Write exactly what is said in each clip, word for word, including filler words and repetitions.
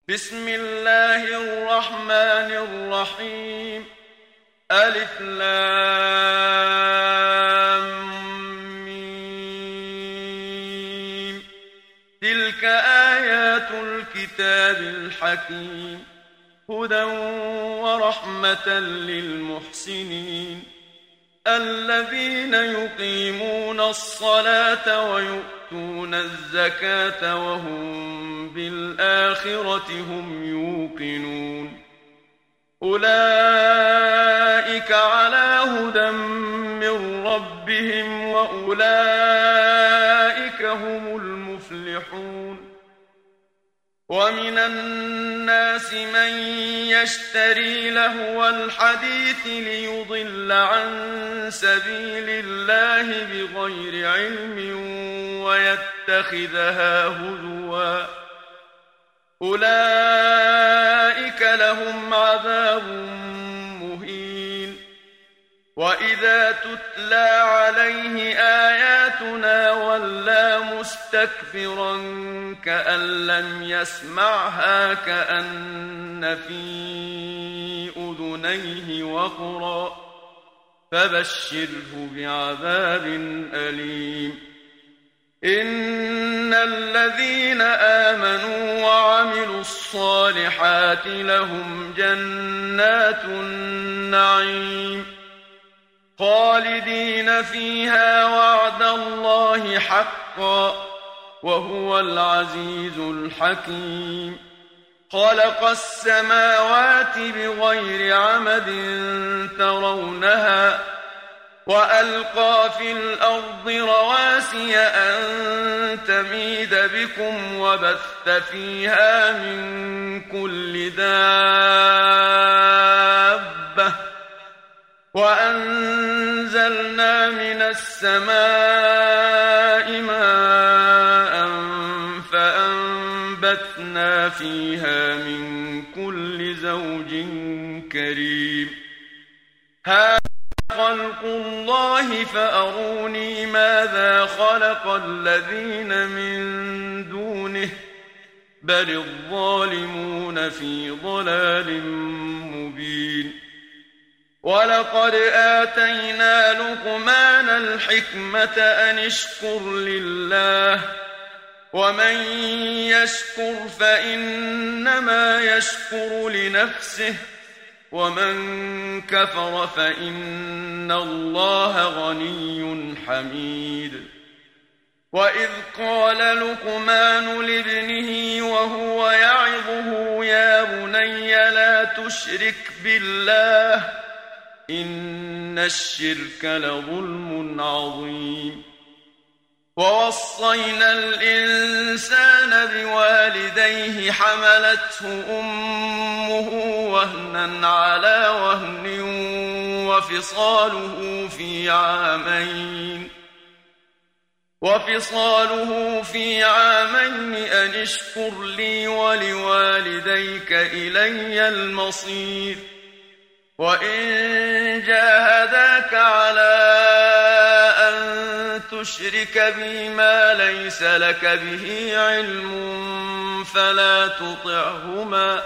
بسم الله الرحمن الرحيم. ألف لام ميم. تلك آيات الكتاب الحكيم، هدى ورحمة للمحسنين الذين يقيمون الصلاة ويؤتون الزكاة وهم بالآخرة هم يوقنون. أولئك على هدى من ربهم وأولئك هم المفلحون. ومن الناس من يشتري لهو الحديث ليضل عن سبيل الله بغير علم ويتخذها هزوا، أولئك لهم عذاب مهين. وإذا تتلى عليه آياتنا ولى مستكبرا كأن لم يسمعها كأن في أذنيه وقرا، فبشره بعذاب أليم. إن الذين آمنوا وعملوا الصالحات لهم جنات النعيم خالدين فيها وعد الله حقا وهو العزيز الحكيم. خلق السماوات بغير عمد ترونها وألقى في الأرض رواسي أن تميد بكم وبث فيها من كل دابة وأنزلنا من السماء ماء فأنبتنا فيها من كل زوج كريم. هذا خلق الله فأروني ماذا خلق الذين من دونه بل الظالمون في ضلال مبين. ولقد آتينا لقمان الحكمة أن اشكر لله ومن يشكر فإنما يشكر لنفسه ومن كفر فإن الله غني حميد. وإذ قال لقمان لابنه وهو يعظه يا بني لا تشرك بالله إن الشرك لظلم عظيم. ووصينا الإنسان بوالديه حملته أمه وهنا على وهن وفصاله في عامين وفصاله في عامين أن اشكر لي ولوالديك إلي المصير. وإن جاهداك على أن تشرك بي ما ليس لك به علم فلا تطعهما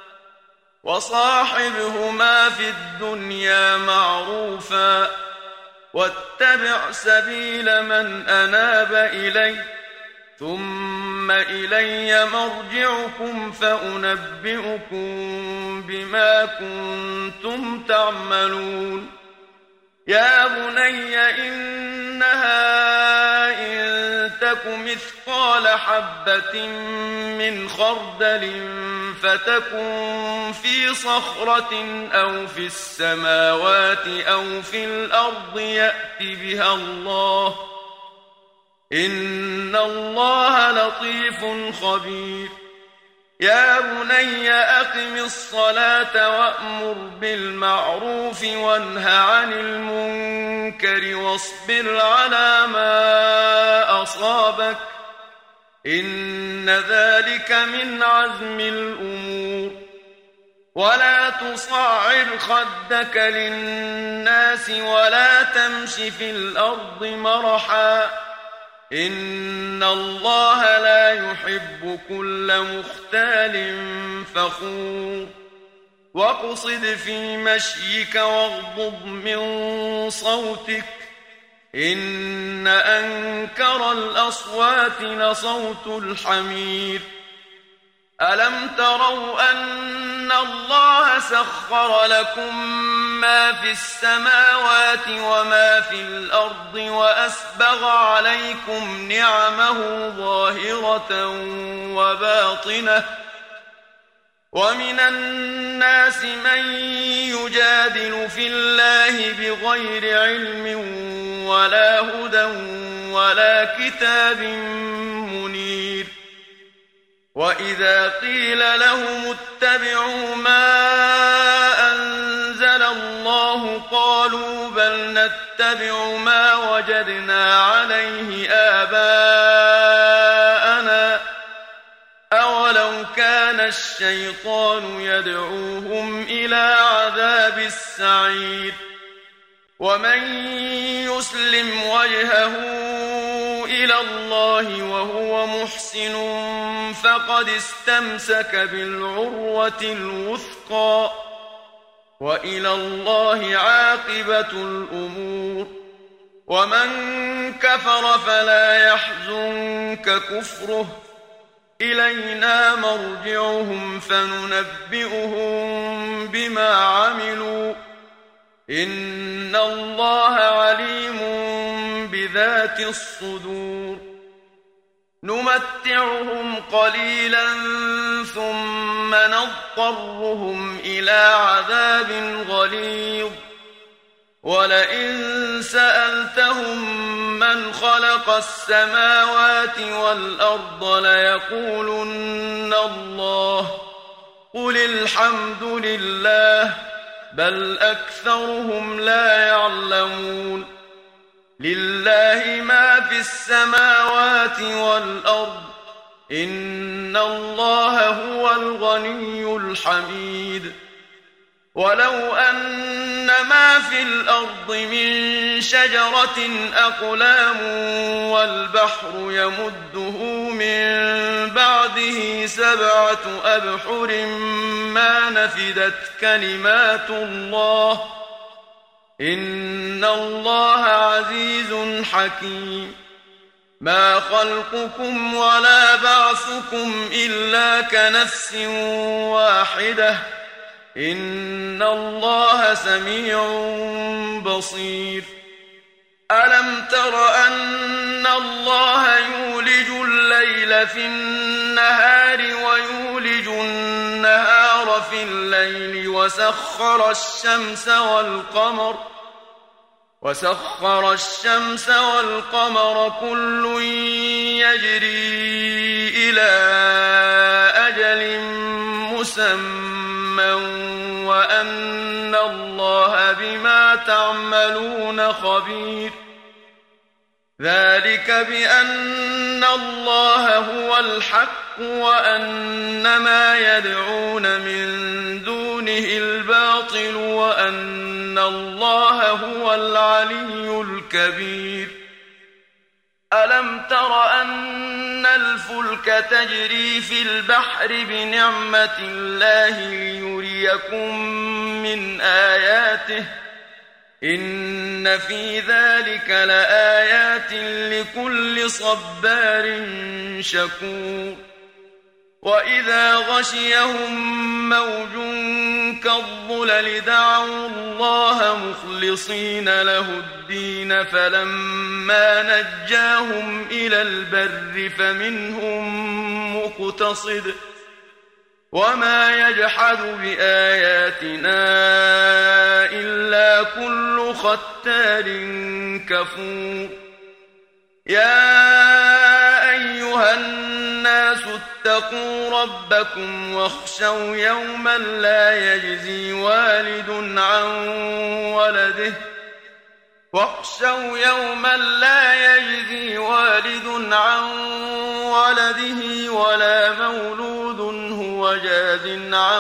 وصاحبهما في الدنيا معروفا واتبع سبيل من أناب إلي ثم إلي مرجعكم فأنبئكم بما كنتم تعملون. يا بني إنها إن تك مثقال حبة من خردل فتكن في صخرة أو في السماوات أو في الأرض يأت بها الله إن الله لطيف خبير. يا بني أقم الصلاة وأمر بالمعروف وانه عن المنكر واصبر على ما أصابك إن ذلك من عزم الأمور. ولا تصعر خدك للناس ولا تمش في الأرض مرحا إن الله لا يحب كل مختال فخور واقصد في مشيك واغضض من صوتك إن أنكر الأصوات لصوت الحمير ألم تروا أن الله سخر لكم ما في السماوات وما في الأرض وأسبغ عليكم نعمه ظاهرة وباطنة ومن الناس من يجادل في الله بغير علم ولا هدى ولا كتاب منير وإذا قيل لهم اتبعوا ما أنزل الله قالوا بل نتبع ما وجدنا عليه آباءنا أولو كان الشيطان يدعوهم إلى عذاب السعير ومن يسلم وجهه إلى الله وهو محسن فقد استمسك بالعروة الوثقى وإلى الله عاقبة الأمور ومن كفر فلا يحزنك كفره إلينا مرجعهم فننبئهم بما عملوا إن الله عليم بذات الصدور نمتعهم قليلا ثم نضطرهم إلى عذاب غليظ ولئن سألتهم من خلق السماوات والأرض ليقولن الله قل الحمد لله بل أكثرهم لا يعلمون لله ما في السماوات والأرض إن الله هو الغني الحميد ولو أن ما في الأرض من شجرة أقلام والبحر يمده من بعده سبعة أبحر ما نفدت كلمات الله إن الله عزيز حكيم ما خلقكم ولا بعثكم إلا كنفس واحدة إن الله سميع بصير ألم تر أن الله يولج الليل في النهار ويولج النهار في الليل وسخر الشمس والقمر وسخر الشمس والقمر كل يجري إلى أجل مسمى وأن الله بما تعملون خبير ذلك بأن الله هو الحق وأن ما يدعون من دونه الباطل وأن الله هو العلي الكبير ألم تر أن الفلك تجري في البحر بنعمة الله ليريكم من آياته إن في ذلك لآيات لكل صبار شكور وإذا غشيهم موج كالظلل دعوا الله مخلصين له الدين فلما نجاهم إلى البر فمنهم مقتصد وما يجحد بآياتنا إلا كل ختار كفور يا أيها الناس اتقوا ربكم واخشوا يوما لا يجزي والد عن ولده واخشوا يوما لا يجزي والد عن ولده ولا مولود هو جاز عن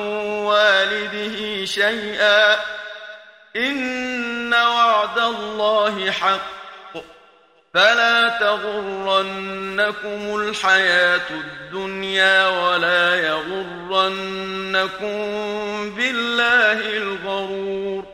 والده شيئا إن وعد الله حق فلا تغرنكم الحياة الدنيا ولا يغرنكم بالله الغرور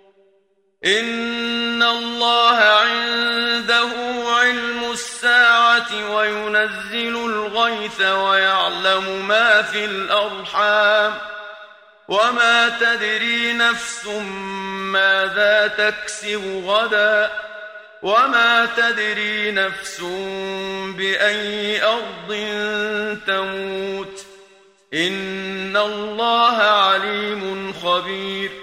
إن الله عنده علم الساعة وينزل الغيث ويعلم ما في الأرحام وما تدري نفس ماذا تكسب غدا وما تدري نفس بأي أرض تموت إن الله عليم خبير